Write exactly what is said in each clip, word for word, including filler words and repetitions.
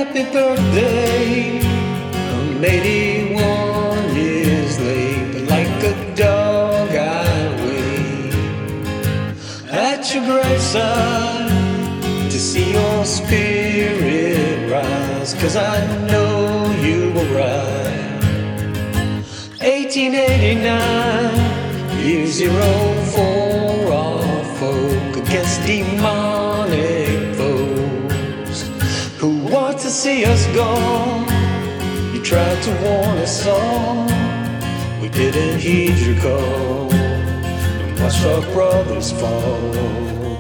happy birthday. I'm eighty-one years late, but like a dog I wait at your graveside to see your spirit rise, 'cause I know you were right. eighteen eighty-nine, year zero for our folk, against demonic foes who want to see us gone. You tried to warn us all, we didn't heed your call, and watched our brothers fall.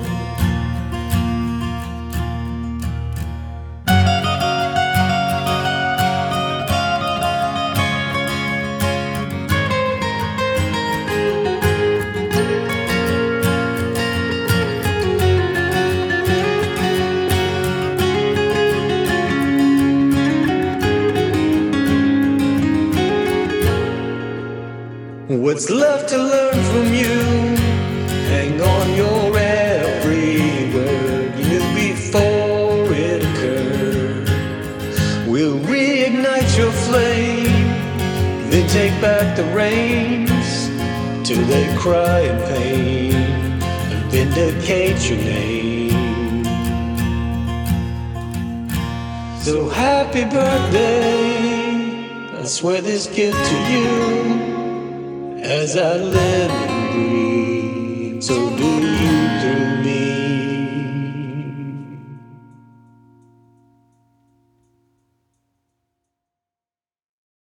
What's left to learn from you? Hang on your every word, you knew before it occurred. We'll reignite your flame, then take back the reins till they cry in pain and vindicate your name. So happy birthday, I swear this gift to you, as I live and breathe. So